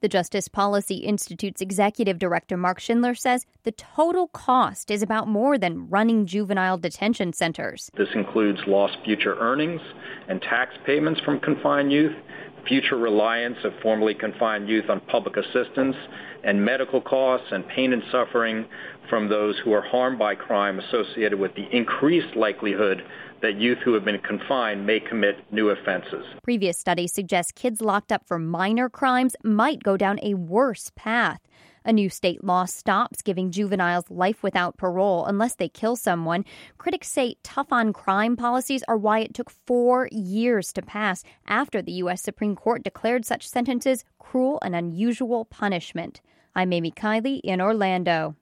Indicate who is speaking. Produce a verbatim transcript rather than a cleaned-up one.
Speaker 1: The Justice Policy Institute's executive director, Mark Schindler, says the total cost is about more than running juvenile detention centers.
Speaker 2: This includes lost future earnings and tax payments from confined youth, future reliance of formerly confined youth on public assistance, and medical costs and pain and suffering from those who are harmed by crime associated with the increased likelihood that youth who have been confined may commit new offenses.
Speaker 1: Previous studies suggest kids locked up for minor crimes might go down a worse path. A new state law stops giving juveniles life without parole unless they kill someone. Critics say tough-on-crime policies are why it took four years to pass after the U S Supreme Court declared such sentences cruel and unusual punishment. I'm Amy Kiley in Orlando.